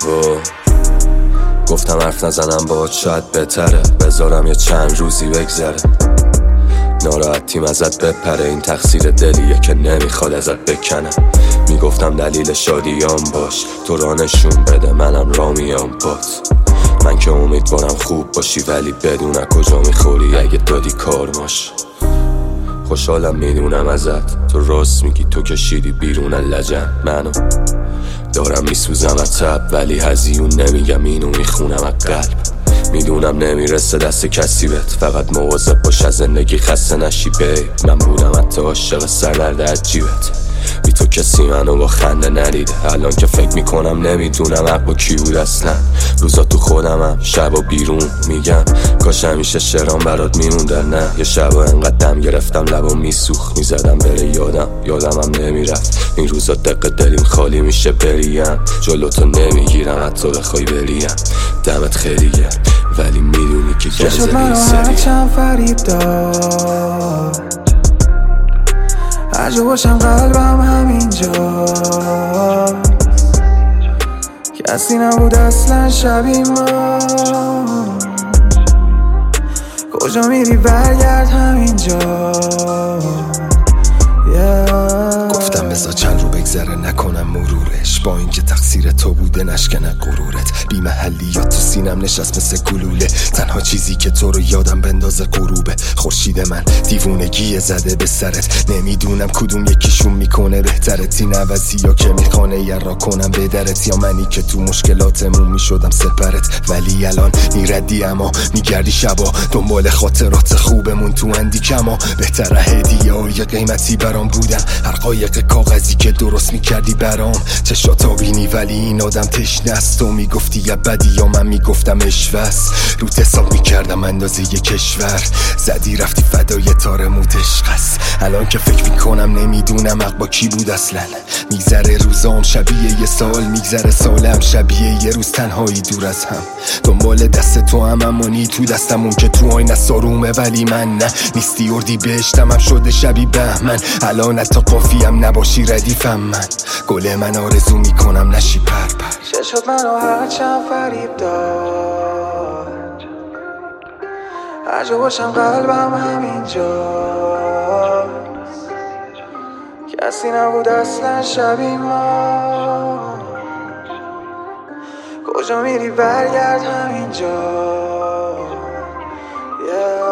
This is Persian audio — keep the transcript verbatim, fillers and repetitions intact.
و گفتم حرف نزنم باهات شاید بهتره، بذارم یه چند روزی بگذره، ناراحتیم ازت بپره، این تقصیر دلیه که نمیخواد ازت بکنه. میگفتم دلیل شادیام باش، تو را نشون بده منم را میام بات. من که امیدوارم خوب باشی ولی بدون کجا میخوری اگه دادی کارماش. خوشحالم میدونم ازت، تو راست میگی، تو کشیدی بیرون لجن منو. دارم میسوزم از تب ولی هزیون نمیگم، اینو میخونم از قلب. میدونم نمیرسه دست کسی بهت، فقط مواظب باش از زندگی خسته نشی بیب. من بودم حتی عاشق سردرد عجیبت، بی تو کسی منو با خنده ندیده. الان که فکر میکنم نمیدونم حق با کی بود اصلا. روزا تو خودمم، شبا بیرون میگم کاش همیشه شعرام برات میموندن. نه یه شبا انقدر دم گرفتم لبا میسوخت، میزدم بره یادم یادمم نمیرفت. این روزا دق دلیم خالی میشه بریم، جلو تو نمیگیرم حتی بخوای بریم. دمت خیلی گرد ولی میدونی که گزه این سریه. چند فریب داد هر جا باشم قلبم همینجا، کسی نبود اصلا شبیه ما. کجا میری برگرد همینجا. yeah. گفتم بذار چند رو بگذره نکنم مرورش، با اینکه تقصیر تو بوده نشکنه غرورت. بی محلیات تو سینم نشست مثل گلوله، تنها چیزی که تو رو یادم بندازه غروبه. خورشید من دیوونگی زده به سرت، نمیدونم کدوم یکیشون میکنه بهترت. این عوضی یا که میخوانه یا را کنم به درت، یا منی که تو مشکلاتمون میشدم سپرت. ولی الان میردی اما میگردی شبا دنبال خاطرات خوبمون تو اندی کما. بهتره هدیه های قیمتی برام بودن، هر قایق کاغذی که درست میکردی برام. چشات آبینی ولی این آدم تشنه است. تو میگفتی یا بدی یا من میگفتم اشوست، رو حساب میکردم اندازه یه کشور. زدی رفتی فدای تار موت عشق است. الان که فکر میکنم نمیدونم حق با کی بود اصلا. میگذره روزام شبیه یه سال، میگذره سالم شبیه یه روز تنهایی دور از هم. دنبال دست تو هم امانی تو دستمون که تو آینه سارومه ولی من نه. نیستی اردی بهشتم هم شده شبی بهمن، الان حتی قافیم نباشی ردیفم. من گل من آرزو میکنم نشی پر پر. چشات منو هر چند فریب داد، هر جا باشم قلبم همینجا، کسی نبود اصلا شبیه ما. کجا میری برگرد همینجا. yeah.